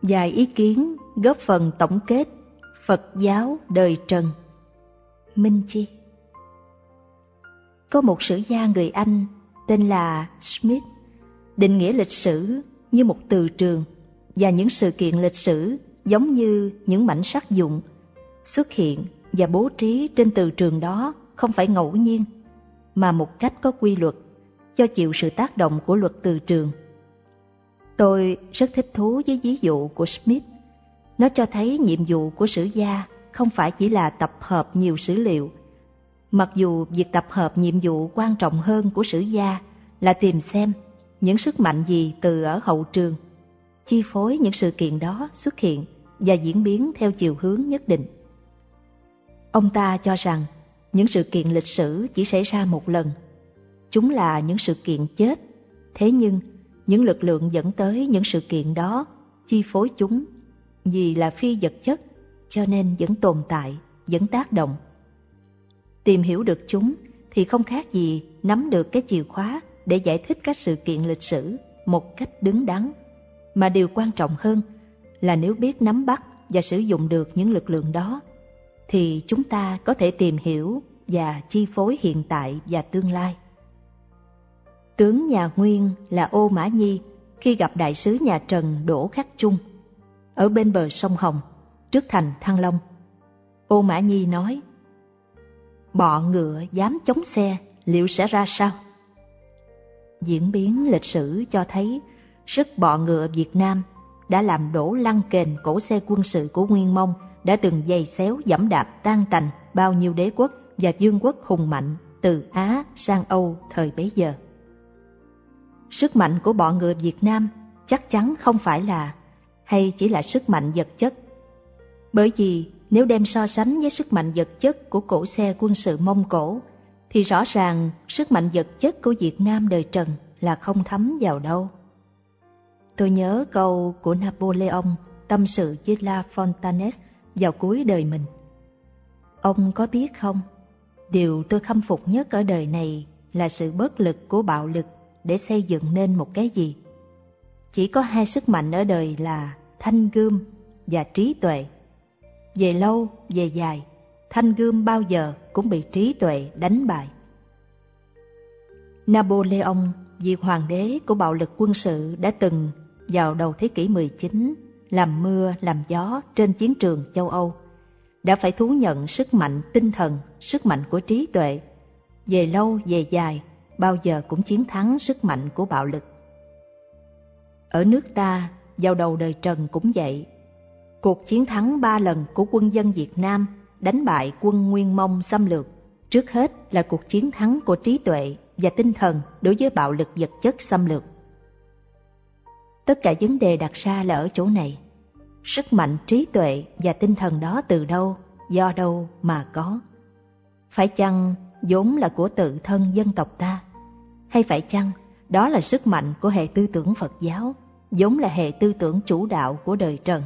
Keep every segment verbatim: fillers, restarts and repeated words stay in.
Vài ý kiến góp phần tổng kết Phật giáo đời Trần. Minh Chi. Có một sử gia người Anh tên là Smith định nghĩa lịch sử như một từ trường, và những sự kiện lịch sử giống như những mảnh sắt vụn xuất hiện và bố trí trên từ trường đó không phải ngẫu nhiên, mà một cách có quy luật, do chịu sự tác động của luật từ trường. Tôi rất thích thú với ví dụ của Smith. Nó cho thấy nhiệm vụ của sử gia không phải chỉ là tập hợp nhiều sử liệu, mặc dù việc tập hợp nhiệm vụ quan trọng hơn của sử gia là tìm xem những sức mạnh gì từ ở hậu trường chi phối những sự kiện đó xuất hiện và diễn biến theo chiều hướng nhất định. Ông ta cho rằng những sự kiện lịch sử chỉ xảy ra một lần. Chúng là những sự kiện chết, thế nhưng những lực lượng dẫn tới những sự kiện đó chi phối chúng, vì là phi vật chất cho nên vẫn tồn tại, vẫn tác động. Tìm hiểu được chúng thì không khác gì nắm được cái chìa khóa để giải thích các sự kiện lịch sử một cách đứng đắn. Mà điều quan trọng hơn là nếu biết nắm bắt và sử dụng được những lực lượng đó, thì chúng ta có thể tìm hiểu và chi phối hiện tại và tương lai. Tướng nhà Nguyên là Ô Mã Nhi khi gặp đại sứ nhà Trần Đỗ Khắc Chung ở bên bờ sông Hồng, trước thành Thăng Long. Ô Mã Nhi nói: "Bọ ngựa dám chống xe, liệu sẽ ra sao?" Diễn biến lịch sử cho thấy sức bọ ngựa Việt Nam đã làm đổ lăn kềnh cỗ xe quân sự của Nguyên Mông, đã từng giày xéo giẫm đạp tan tành bao nhiêu đế quốc và vương quốc hùng mạnh từ Á sang Âu thời bấy giờ. Sức mạnh của bọ ngựa Việt Nam chắc chắn không phải là hay chỉ là sức mạnh vật chất. Bởi vì nếu đem so sánh với sức mạnh vật chất của cỗ xe quân sự Mông Cổ, thì rõ ràng sức mạnh vật chất của Việt Nam đời Trần là không thấm vào đâu. Tôi nhớ câu của Napoleon tâm sự với La Fontaine vào cuối đời mình: "Ông có biết không, điều tôi khâm phục nhất ở đời này là sự bất lực của bạo lực để xây dựng nên một cái gì. Chỉ có hai sức mạnh ở đời là thanh gươm và trí tuệ. Về lâu, về dài, thanh gươm bao giờ cũng bị trí tuệ đánh bại." Napoleon, vị hoàng đế của bạo lực quân sự, đã từng vào đầu thế kỷ mười chín làm mưa làm gió trên chiến trường châu Âu, đã phải thú nhận sức mạnh tinh thần, sức mạnh của trí tuệ, về lâu về dài, bao giờ cũng chiến thắng sức mạnh của bạo lực. Ở nước ta, vào đầu đời Trần cũng vậy. Cuộc chiến thắng ba lần của quân dân Việt Nam đánh bại quân Nguyên Mông xâm lược, trước hết là cuộc chiến thắng của trí tuệ và tinh thần đối với bạo lực vật chất xâm lược. Tất cả vấn đề đặt ra là ở chỗ này. Sức mạnh trí tuệ và tinh thần đó từ đâu, do đâu mà có? Phải chăng vốn là của tự thân dân tộc ta? Hay phải chăng đó là sức mạnh của hệ tư tưởng Phật giáo, vốn là hệ tư tưởng chủ đạo của đời Trần?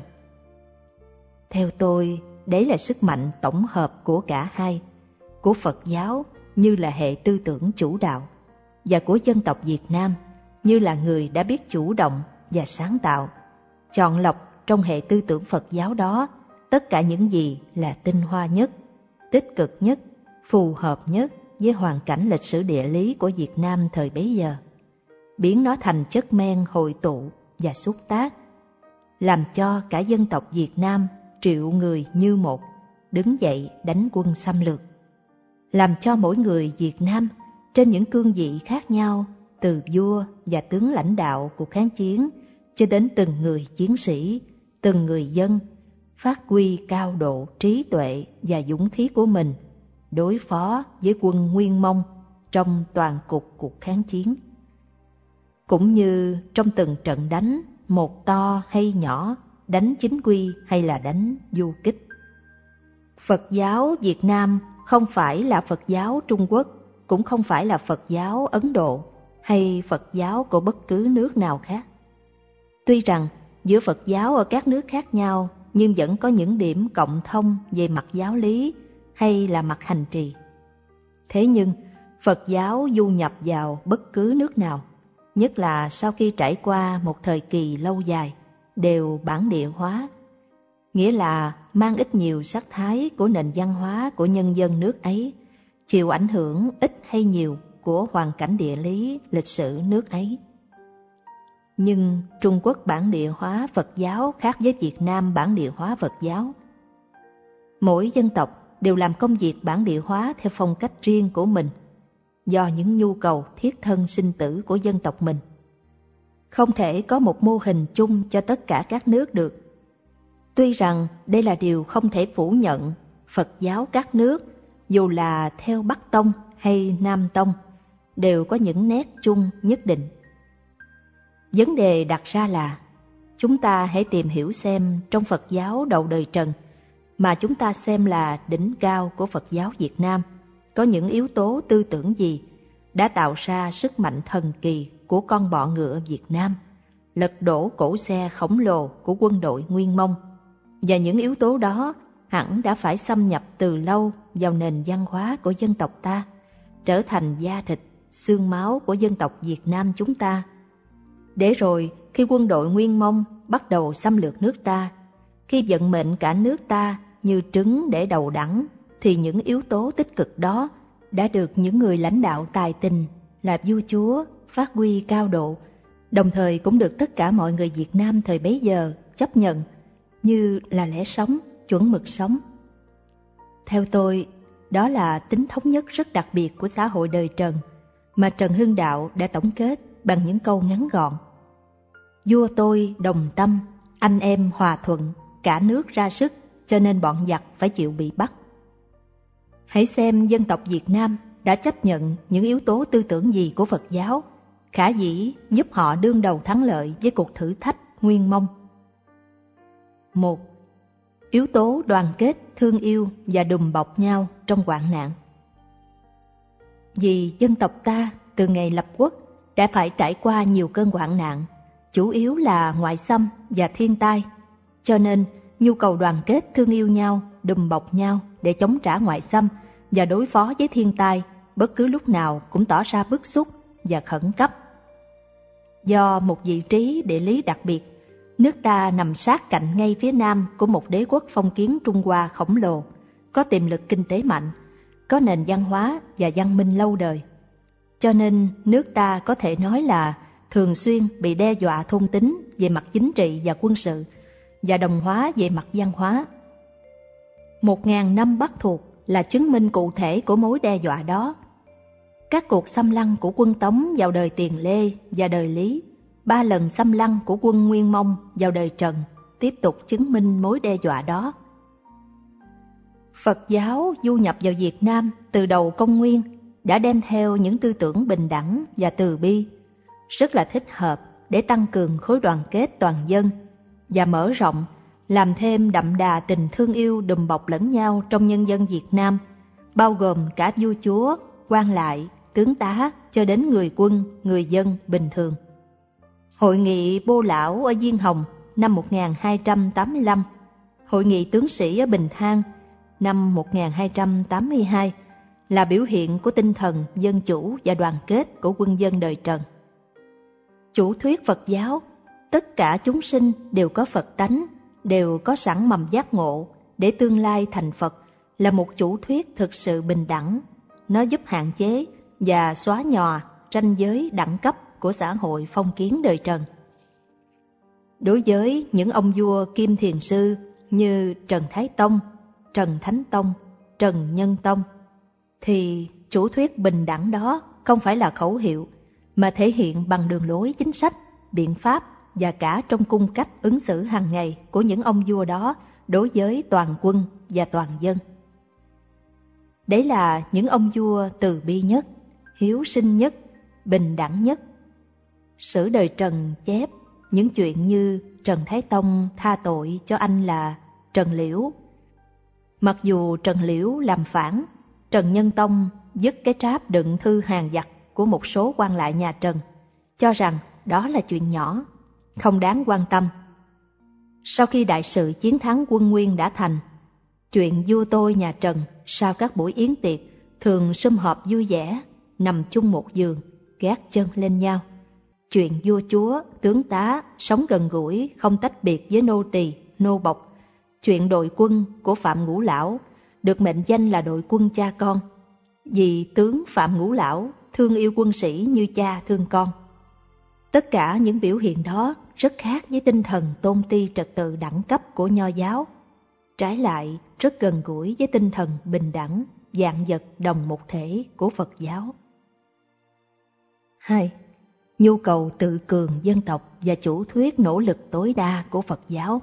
Theo tôi, đấy là sức mạnh tổng hợp của cả hai, của Phật giáo như là hệ tư tưởng chủ đạo, và của dân tộc Việt Nam như là người đã biết chủ động và sáng tạo, chọn lọc trong hệ tư tưởng Phật giáo đó tất cả những gì là tinh hoa nhất, tích cực nhất, phù hợp nhất với hoàn cảnh lịch sử địa lý của Việt Nam thời bấy giờ, biến nó thành chất men hội tụ và xúc tác, làm cho cả dân tộc Việt Nam triệu người như một đứng dậy đánh quân xâm lược, làm cho mỗi người Việt Nam trên những cương vị khác nhau, từ vua và tướng lãnh đạo cuộc kháng chiến cho đến từng người chiến sĩ, từng người dân, phát huy cao độ trí tuệ và dũng khí của mình đối phó với quân Nguyên Mông trong toàn cục cuộc kháng chiến. Cũng như trong từng trận đánh, một to hay nhỏ, đánh chính quy hay là đánh du kích. Phật giáo Việt Nam không phải là Phật giáo Trung Quốc, cũng không phải là Phật giáo Ấn Độ hay Phật giáo của bất cứ nước nào khác. Tuy rằng giữa Phật giáo ở các nước khác nhau, nhưng vẫn có những điểm cộng thông về mặt giáo lý hay là mặt hành trì. Thế nhưng Phật giáo du nhập vào bất cứ nước nào, nhất là sau khi trải qua một thời kỳ lâu dài, đều bản địa hóa, nghĩa là mang ít nhiều sắc thái của nền văn hóa của nhân dân nước ấy, chịu ảnh hưởng ít hay nhiều của hoàn cảnh địa lý, lịch sử nước ấy. Nhưng Trung Quốc bản địa hóa Phật giáo khác với Việt Nam bản địa hóa Phật giáo. Mỗi dân tộc đều làm công việc bản địa hóa theo phong cách riêng của mình, do những nhu cầu thiết thân sinh tử của dân tộc mình. Không thể có một mô hình chung cho tất cả các nước được. Tuy rằng đây là điều không thể phủ nhận, Phật giáo các nước, dù là theo Bắc Tông hay Nam Tông, đều có những nét chung nhất định. Vấn đề đặt ra là, chúng ta hãy tìm hiểu xem trong Phật giáo đầu đời Trần, mà chúng ta xem là đỉnh cao của Phật giáo Việt Nam, có những yếu tố tư tưởng gì đã tạo ra sức mạnh thần kỳ của con bọ ngựa Việt Nam, lật đổ cỗ xe khổng lồ của quân đội Nguyên Mông. Và những yếu tố đó hẳn đã phải xâm nhập từ lâu vào nền văn hóa của dân tộc ta, trở thành da thịt, xương máu của dân tộc Việt Nam chúng ta. Để rồi khi quân đội Nguyên Mông bắt đầu xâm lược nước ta, khi vận mệnh cả nước ta như trứng để đầu đẳng, thì những yếu tố tích cực đó đã được những người lãnh đạo tài tình là vua chúa phát huy cao độ, đồng thời cũng được tất cả mọi người Việt Nam thời bấy giờ chấp nhận như là lẽ sống, chuẩn mực sống. Theo tôi, đó là tính thống nhất rất đặc biệt của xã hội đời Trần, mà Trần Hưng Đạo đã tổng kết bằng những câu ngắn gọn. Vua tôi đồng tâm, anh em hòa thuận, cả nước ra sức, cho nên bọn giặc phải chịu bị bắt. Hãy xem dân tộc Việt Nam đã chấp nhận những yếu tố tư tưởng gì của Phật giáo, khả dĩ giúp họ đương đầu thắng lợi với cuộc thử thách Nguyên Mông. Một, yếu tố đoàn kết, thương yêu và đùm bọc nhau trong hoạn nạn. Vì dân tộc ta từ ngày lập quốc đã phải trải qua nhiều cơn hoạn nạn, chủ yếu là ngoại xâm và thiên tai, cho nên nhu cầu đoàn kết, thương yêu nhau, đùm bọc nhau để chống trả ngoại xâm và đối phó với thiên tai bất cứ lúc nào cũng tỏ ra bức xúc và khẩn cấp. Do một vị trí địa lý đặc biệt, nước ta nằm sát cạnh ngay phía nam của một đế quốc phong kiến Trung Hoa khổng lồ, có tiềm lực kinh tế mạnh, có nền văn hóa và văn minh lâu đời. Cho nên nước ta có thể nói là thường xuyên bị đe dọa thôn tính về mặt chính trị và quân sự, và đồng hóa về mặt văn hóa. Một ngàn năm Bắc thuộc là chứng minh cụ thể của mối đe dọa đó. Các cuộc xâm lăng của quân Tống vào đời Tiền Lê và đời Lý, ba lần xâm lăng của quân Nguyên Mông vào đời Trần tiếp tục chứng minh mối đe dọa đó. Phật giáo du nhập vào Việt Nam từ đầu công nguyên đã đem theo những tư tưởng bình đẳng và từ bi, rất là thích hợp để tăng cường khối đoàn kết toàn dân và mở rộng, làm thêm đậm đà tình thương yêu đùm bọc lẫn nhau trong nhân dân Việt Nam, bao gồm cả vua chúa, quan lại, tướng tá cho đến người quân, người dân bình thường. Hội nghị Bô Lão ở Diên Hồng năm một nghìn hai trăm tám mươi lăm, Hội nghị tướng sĩ ở Bình Thang năm một nghìn hai trăm tám mươi hai là biểu hiện của tinh thần dân chủ và đoàn kết của quân dân đời Trần. Chủ thuyết Phật giáo, tất cả chúng sinh đều có Phật tánh, đều có sẵn mầm giác ngộ để tương lai thành Phật, là một chủ thuyết thực sự bình đẳng. Nó giúp hạn chế và xóa nhòa ranh giới đẳng cấp của xã hội phong kiến đời Trần. Đối với những ông vua Kim Thiền Sư như Trần Thái Tông, Trần Thánh Tông, Trần Nhân Tông, thì chủ thuyết bình đẳng đó không phải là khẩu hiệu, mà thể hiện bằng đường lối chính sách, biện pháp và cả trong cung cách ứng xử hàng ngày của những ông vua đó đối với toàn quân và toàn dân. Đấy là những ông vua từ bi nhất, hiếu sinh nhất, bình đẳng nhất. Sử đời Trần chép những chuyện như Trần Thái Tông tha tội cho anh là Trần Liễu. Mặc dù Trần Liễu làm phản, Trần Nhân Tông dứt cái tráp đựng thư hàng giặc của một số quan lại nhà Trần, cho rằng đó là chuyện nhỏ, không đáng quan tâm. Sau khi đại sự chiến thắng quân Nguyên đã thành, chuyện vua tôi nhà Trần sau các buổi yến tiệc thường sum họp vui vẻ, nằm chung một giường, gác chân lên nhau. chuyện vua chúa, tướng tá sống gần gũi, không tách biệt với nô tỳ, nô bộc. Chuyện đội quân của Phạm Ngũ Lão được mệnh danh là đội quân cha con, vì tướng Phạm Ngũ Lão thương yêu quân sĩ như cha thương con. Tất cả những biểu hiện đó rất khác với tinh thần tôn ti trật tự đẳng cấp của Nho giáo, trái lại rất gần gũi với tinh thần bình đẳng, vạn vật đồng một thể của Phật giáo. Hai. Nhu cầu tự cường dân tộc và chủ thuyết nỗ lực tối đa của Phật giáo.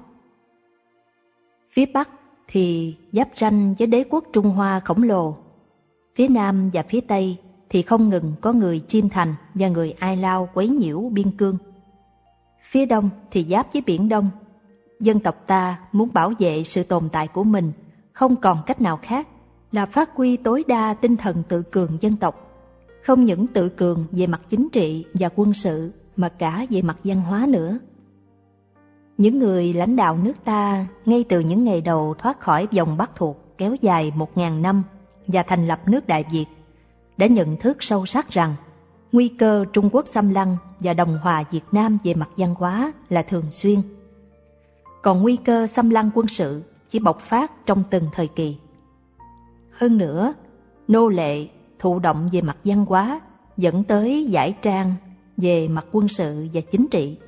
Phía Bắc thì giáp ranh với đế quốc Trung Hoa khổng lồ. Phía Nam và phía Tây thì không ngừng có người Chiêm Thành và người Ai Lao quấy nhiễu biên cương. Phía Đông thì giáp với Biển Đông. Dân tộc ta muốn bảo vệ sự tồn tại của mình, không còn cách nào khác là phát huy tối đa tinh thần tự cường dân tộc. Không những tự cường về mặt chính trị và quân sự, mà cả về mặt văn hóa nữa. Những người lãnh đạo nước ta ngay từ những ngày đầu thoát khỏi vòng Bắc thuộc kéo dài một ngàn năm và thành lập nước Đại Việt đã nhận thức sâu sắc rằng nguy cơ Trung Quốc xâm lăng và đồng hòa Việt Nam về mặt văn hóa là thường xuyên. Còn nguy cơ xâm lăng quân sự chỉ bộc phát trong từng thời kỳ. Hơn nữa, nô lệ thụ động về mặt văn hóa dẫn tới giải trang về mặt quân sự và chính trị.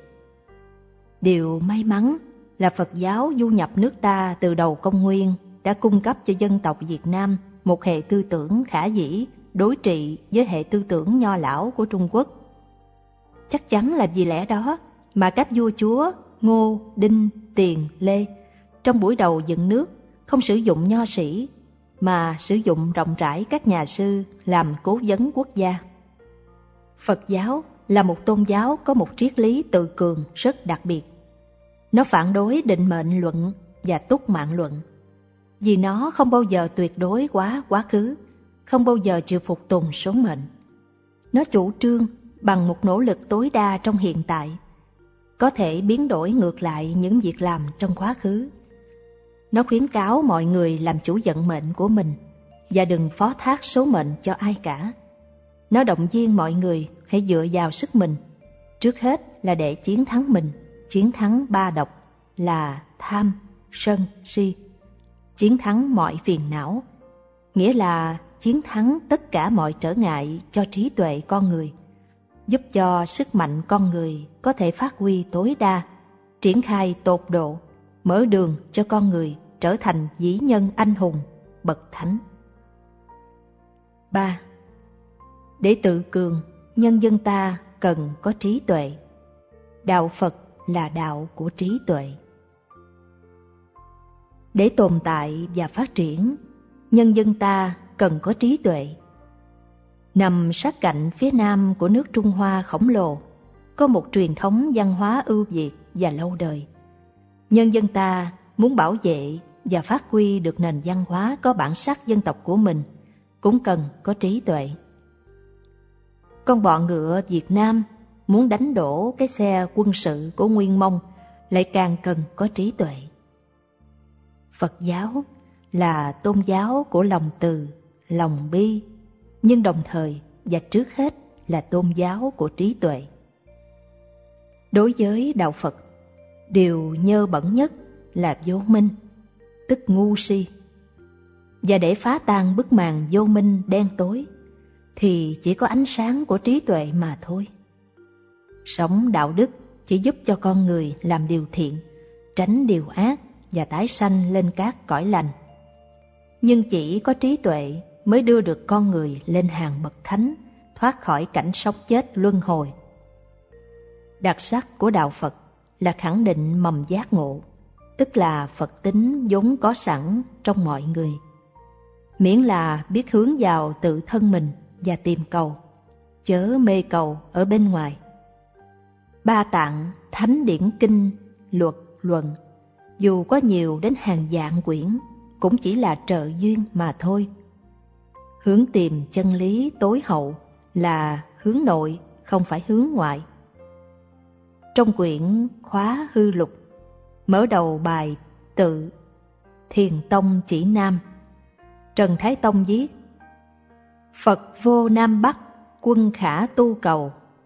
Điều may mắn là Phật giáo du nhập nước ta từ đầu công nguyên đã cung cấp cho dân tộc Việt Nam một hệ tư tưởng khả dĩ đối trị với hệ tư tưởng nho lão của Trung Quốc. Chắc chắn là vì lẽ đó mà các vua chúa Ngô, Đinh, Tiền, Lê trong buổi đầu dựng nước không sử dụng nho sĩ mà sử dụng rộng rãi các nhà sư làm cố vấn quốc gia. Phật giáo là một tôn giáo có một triết lý tự cường rất đặc biệt. Nó phản đối định mệnh luận và túc mạng luận, vì nó không bao giờ tuyệt đối quá quá khứ, không bao giờ chịu phục tùng số mệnh. Nó chủ trương bằng một nỗ lực tối đa trong hiện tại, có thể biến đổi ngược lại những việc làm trong quá khứ. Nó khuyến cáo mọi người làm chủ vận mệnh của mình và đừng phó thác số mệnh cho ai cả. Nó động viên mọi người hãy dựa vào sức mình, trước hết là để chiến thắng mình, chiến thắng ba độc là tham, sân, si, chiến thắng mọi phiền não, nghĩa là chiến thắng tất cả mọi trở ngại cho trí tuệ con người, giúp cho sức mạnh con người có thể phát huy tối đa, triển khai tột độ, mở đường cho con người trở thành vĩ nhân anh hùng, bậc thánh. Ba. Để tự cường, nhân dân ta cần có trí tuệ. Đạo Phật là đạo của trí tuệ. Để tồn tại và phát triển, nhân dân ta cần có trí tuệ. Nằm sát cạnh phía nam của nước Trung Hoa khổng lồ, có một truyền thống văn hóa ưu việt và lâu đời. Nhân dân ta muốn bảo vệ và phát huy được nền văn hóa có bản sắc dân tộc của mình, cũng cần có trí tuệ. Con bọ ngựa Việt Nam muốn đánh đổ cái xe quân sự của Nguyên Mông lại càng cần có trí tuệ. Phật giáo là tôn giáo của lòng từ, lòng bi, nhưng đồng thời và trước hết là tôn giáo của trí tuệ. Đối với đạo Phật, điều nhơ bẩn nhất là vô minh, tức ngu si. Và để phá tan bức màn vô minh đen tối, thì chỉ có ánh sáng của trí tuệ mà thôi. Sống đạo đức chỉ giúp cho con người làm điều thiện, tránh điều ác và tái sanh lên các cõi lành. Nhưng chỉ có trí tuệ mới đưa được con người lên hàng bậc thánh, thoát khỏi cảnh sống chết luân hồi. Đặc sắc của đạo Phật là khẳng định mầm giác ngộ, tức là Phật tính vốn có sẵn trong mọi người, miễn là biết hướng vào tự thân mình và tìm cầu, chớ mê cầu ở bên ngoài. Ba tạng, thánh điển kinh, luật, luận, dù có nhiều đến hàng vạn quyển, cũng chỉ là trợ duyên mà thôi. Hướng tìm chân lý tối hậu là hướng nội, không phải hướng ngoại. Trong quyển Khóa Hư Lục, mở đầu bài Tự, Thiền Tông Chỉ Nam, Trần Thái Tông viết: Phật vô Nam Bắc, quân khả tu cầu,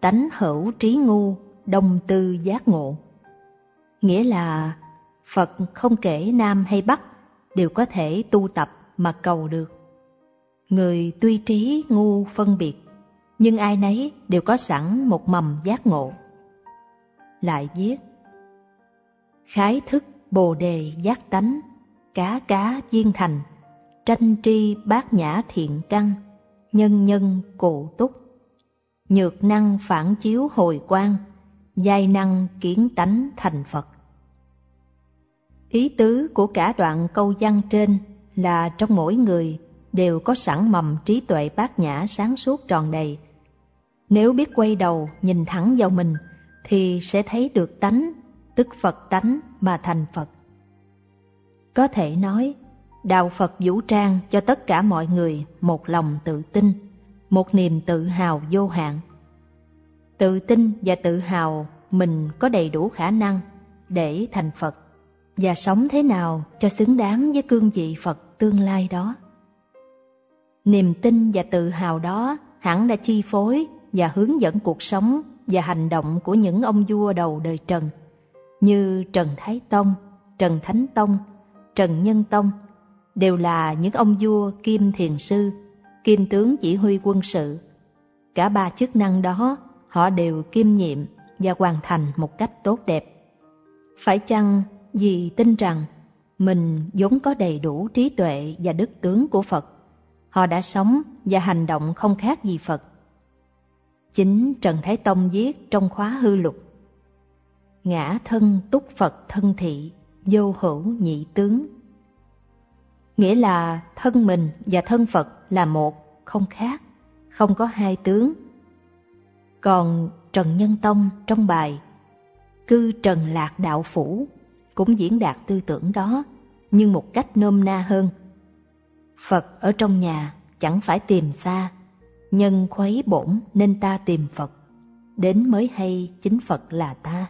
tánh hữu trí ngu, đông tư giác ngộ. Nghĩa là Phật không kể Nam hay Bắc đều có thể tu tập mà cầu được. Người tuy trí ngu phân biệt, nhưng ai nấy đều có sẵn một mầm giác ngộ. Lại viết: khái thức bồ đề giác tánh, cá cá viên thành, tranh tri bát nhã thiện căn, nhân nhân cụ túc. Nhược năng phản chiếu hồi quang, giai năng kiến tánh thành Phật. Ý tứ của cả đoạn câu văn trên là trong mỗi người đều có sẵn mầm trí tuệ bát nhã sáng suốt tròn đầy. Nếu biết quay đầu nhìn thẳng vào mình thì sẽ thấy được tánh, tức Phật tánh mà thành Phật. Có thể nói, Đạo Phật vũ trang cho tất cả mọi người một lòng tự tin, một niềm tự hào vô hạn. Tự tin và tự hào mình có đầy đủ khả năng để thành Phật và sống thế nào cho xứng đáng với cương vị Phật tương lai đó. Niềm tin và tự hào đó hẳn đã chi phối và hướng dẫn cuộc sống và hành động của những ông vua đầu đời Trần như Trần Thái Tông, Trần Thánh Tông, Trần Nhân Tông, đều là những ông vua kiêm thiền sư, kiêm tướng chỉ huy quân sự. Cả ba chức năng đó họ đều kiêm nhiệm và hoàn thành một cách tốt đẹp. Phải chăng vì tin rằng mình vốn có đầy đủ trí tuệ và đức tướng của Phật, họ đã sống và hành động không khác gì Phật? Chính Trần Thái Tông viết trong khóa hư lục: ngã thân túc Phật thân thị, vô hữu nhị tướng. Nghĩa là thân mình và thân Phật là một, không khác, không có hai tướng. Còn Trần Nhân Tông trong bài Cư Trần Lạc Đạo Phủ cũng diễn đạt tư tưởng đó, nhưng một cách nôm na hơn. Phật ở trong nhà chẳng phải tìm xa, nhân khuấy bổn nên ta tìm Phật, đến mới hay chính Phật là ta.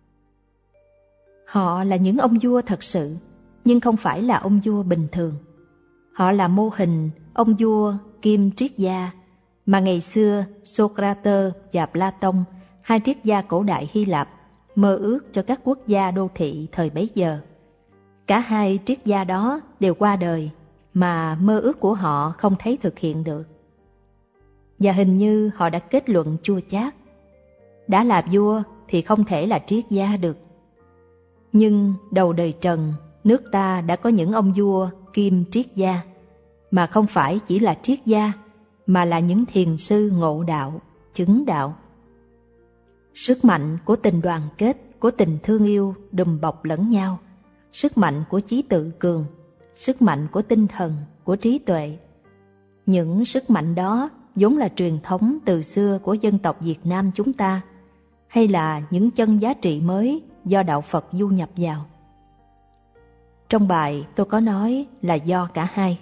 Họ là những ông vua thật sự, nhưng không phải là ông vua bình thường. Họ là mô hình ông vua kim triết gia mà ngày xưa Socrates và Platon, hai triết gia cổ đại Hy Lạp, mơ ước cho các quốc gia đô thị thời bấy giờ. Cả hai triết gia đó đều qua đời mà mơ ước của họ không thấy thực hiện được. Và hình như họ đã kết luận chua chát: đã là vua thì không thể là triết gia được. Nhưng đầu đời Trần, nước ta đã có những ông vua kim triết gia, mà không phải chỉ là triết gia, mà là những thiền sư ngộ đạo, chứng đạo. Sức mạnh của tình đoàn kết, của tình thương yêu đùm bọc lẫn nhau, sức mạnh của chí tự cường, sức mạnh của tinh thần, của trí tuệ. Những sức mạnh đó vốn là truyền thống từ xưa của dân tộc Việt Nam chúng ta, hay là những chân giá trị mới do đạo Phật du nhập vào? Trong bài tôi có nói là do cả hai.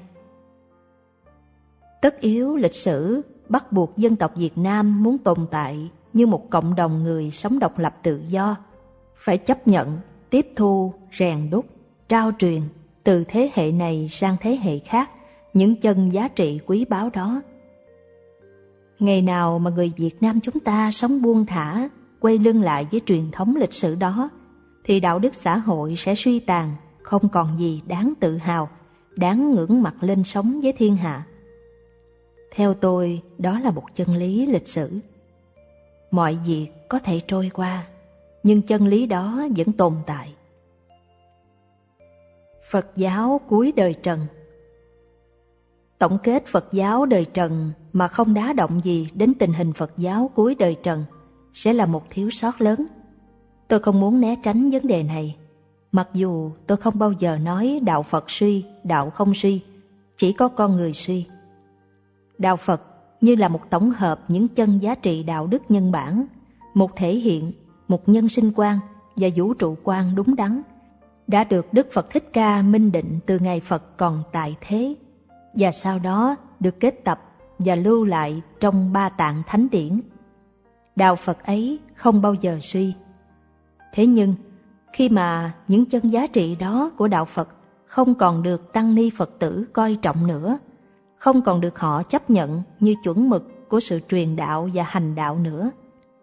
Tất yếu lịch sử bắt buộc dân tộc Việt Nam muốn tồn tại như một cộng đồng người sống độc lập tự do, phải chấp nhận, tiếp thu, rèn đúc, trao truyền từ thế hệ này sang thế hệ khác những chân giá trị quý báu đó. Ngày nào mà người Việt Nam chúng ta sống buông thả, quay lưng lại với truyền thống lịch sử đó, thì đạo đức xã hội sẽ suy tàn, không còn gì đáng tự hào, đáng ngưỡng mặt lên sống với thiên hạ. Theo tôi, đó là một chân lý lịch sử. Mọi việc có thể trôi qua, nhưng chân lý đó vẫn tồn tại. Phật giáo cuối đời Trần. Tổng kết Phật giáo đời Trần mà không đá động gì đến tình hình Phật giáo cuối đời Trần sẽ là một thiếu sót lớn. Tôi không muốn né tránh vấn đề này, mặc dù tôi không bao giờ nói đạo Phật suy, đạo không suy, chỉ có con người suy. Đạo Phật như là một tổng hợp những chân giá trị đạo đức nhân bản, một thể hiện, một nhân sinh quan và vũ trụ quan đúng đắn, đã được Đức Phật Thích Ca minh định từ ngày Phật còn tại thế, và sau đó được kết tập và lưu lại trong Ba Tạng Thánh Điển. Đạo Phật ấy không bao giờ suy. Thế nhưng, khi mà những chân giá trị đó của đạo Phật không còn được tăng ni Phật tử coi trọng nữa, không còn được họ chấp nhận như chuẩn mực của sự truyền đạo và hành đạo nữa,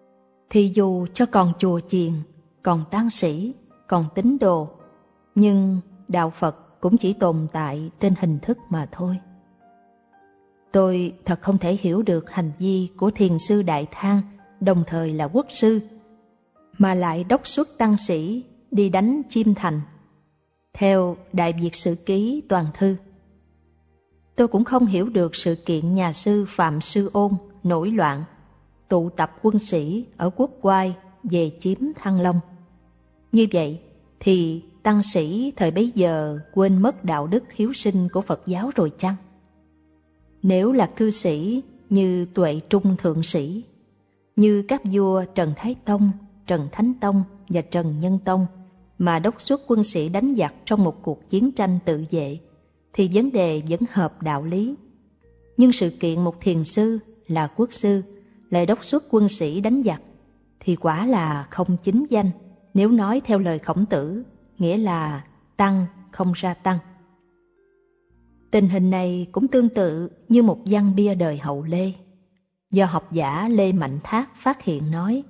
thì dù cho còn chùa chiền, còn tang sĩ, còn tín đồ, nhưng đạo Phật cũng chỉ tồn tại trên hình thức mà thôi. Tôi thật không thể hiểu được hành vi của thiền sư Đại Thang, đồng thời là quốc sư, mà lại đốc xuất tăng sĩ đi đánh Chiêm Thành, theo Đại Việt Sử Ký toàn thư. Tôi cũng không hiểu được sự kiện nhà sư Phạm Sư Ôn nổi loạn, tụ tập quân sĩ ở Quốc Oai về chiếm Thăng Long. Như vậy thì tăng sĩ thời bấy giờ quên mất đạo đức hiếu sinh của Phật giáo rồi chăng? Nếu là cư sĩ như Tuệ Trung Thượng Sĩ, như các vua Trần Thái Tông, Trần Thánh Tông và Trần Nhân Tông mà đốc xuất quân sĩ đánh giặc trong một cuộc chiến tranh tự vệ, thì vấn đề vẫn hợp đạo lý. Nhưng sự kiện một thiền sư là quốc sư lại đốc xuất quân sĩ đánh giặc thì quả là không chính danh, nếu nói theo lời Khổng Tử, nghĩa là tăng không ra tăng. Tình hình này cũng tương tự như một văn bia đời hậu Lê, do học giả Lê Mạnh Thác phát hiện nói: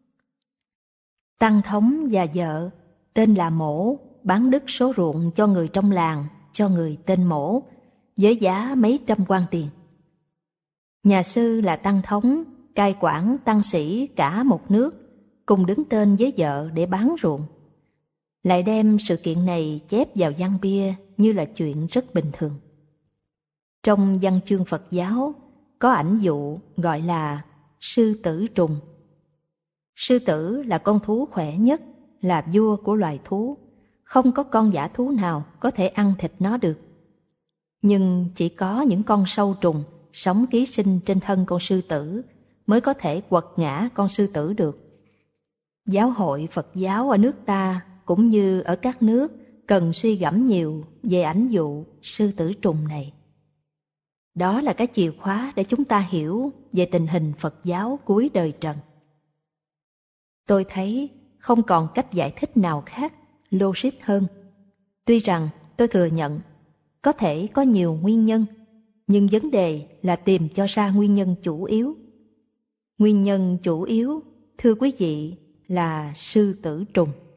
Tăng thống và vợ tên là Mổ bán đứt số ruộng cho người trong làng, cho người tên Mổ, với giá mấy trăm quan tiền. Nhà sư là tăng thống, cai quản tăng sĩ cả một nước, cùng đứng tên với vợ để bán ruộng. Lại đem sự kiện này chép vào văn bia như là chuyện rất bình thường. Trong văn chương Phật giáo có ảnh dụ gọi là sư tử trùng. Sư tử là con thú khỏe nhất, là vua của loài thú, không có con dã thú nào có thể ăn thịt nó được. Nhưng chỉ có những con sâu trùng sống ký sinh trên thân con sư tử mới có thể quật ngã con sư tử được. Giáo hội Phật giáo ở nước ta cũng như ở các nước cần suy gẫm nhiều về ảnh dụ sư tử trùng này. Đó là cái chìa khóa để chúng ta hiểu về tình hình Phật giáo cuối đời Trần. Tôi thấy không còn cách giải thích nào khác logic hơn. Tuy rằng tôi thừa nhận có thể có nhiều nguyên nhân, nhưng vấn đề là tìm cho ra nguyên nhân chủ yếu. Nguyên nhân chủ yếu, thưa quý vị, là sư tử trùng.